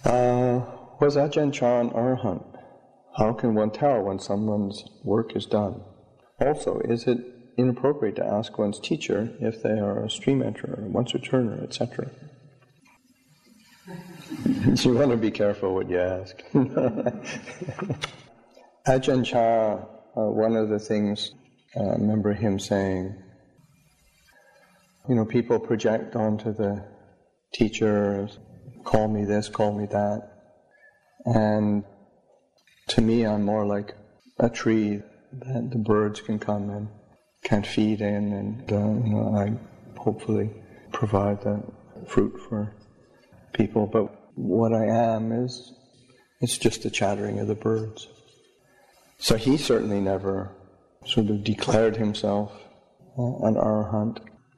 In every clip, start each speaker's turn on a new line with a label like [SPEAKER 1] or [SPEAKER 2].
[SPEAKER 1] Was Ajahn Chah an arahant? How can one tell when someone's work is done? Also, is it inappropriate to ask one's teacher if they are a stream enterer, once returner, etc.? So you want to be careful what you ask. Ajahn Chah, one of the things, I remember him saying, people project onto the teacher, call me this, call me that. And to me, I'm more like a tree that the birds can come and can feed in, and I hopefully provide that fruit for people. But what I am it's just the chattering of the birds. So he certainly never sort of declared himself an arahant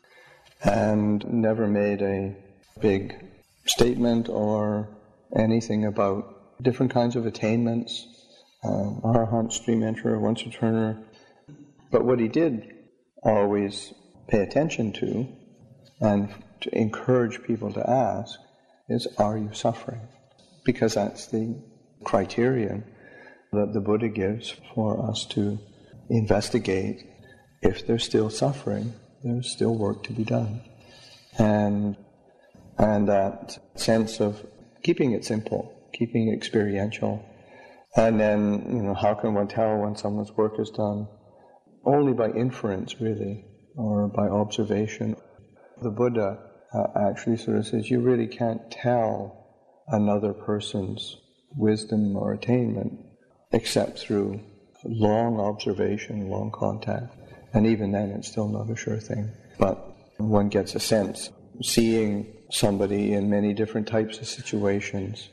[SPEAKER 1] and never made a big statement or anything about different kinds of attainments, arahant, stream enterer, once returner. But what he did always pay attention to and to encourage people to ask is, are you suffering? Because that's the criterion that the Buddha gives for us to investigate. If there's still suffering, there's still work to be done. And that sense of keeping it simple, keeping it experiential. And then, how can one tell when someone's work is done? Only by inference, really, or by observation. The Buddha actually sort of says you really can't tell another person's wisdom or attainment except through long observation, long contact. And even then, it's still not a sure thing. But one gets a sense, seeing somebody in many different types of situations,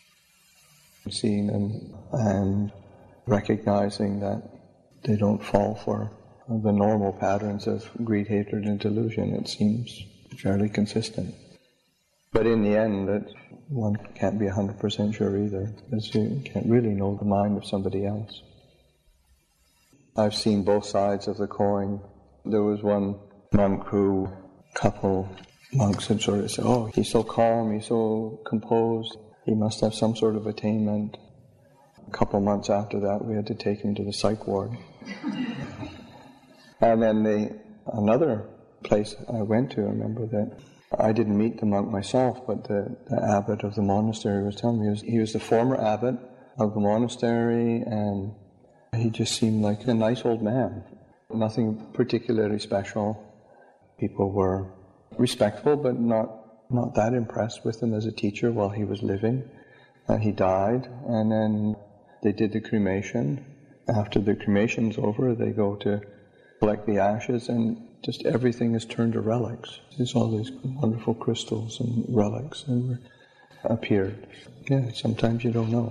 [SPEAKER 1] seeing them and recognizing that they don't fall for the normal patterns of greed, hatred, and delusion. It seems fairly consistent. But in the end, that one can't be 100% sure either, because you can't really know the mind of somebody else. I've seen both sides of the coin. There was one monk who, couple monks had sort of said, oh, he's so calm, he's so composed, he must have some sort of attainment. A couple months after that, we had to take him to the psych ward. And then another place I went to, I remember that I didn't meet the monk myself, but the abbot of the monastery was telling me he was the former abbot of the monastery, and he just seemed like a nice old man. Nothing particularly special. People were respectful, but not that impressed with him as a teacher while he was living. He died, and then they did the cremation. After the cremation's over, they go to collect the ashes, and just everything is turned to relics. There's all these wonderful crystals and relics that appeared. Yeah, sometimes you don't know.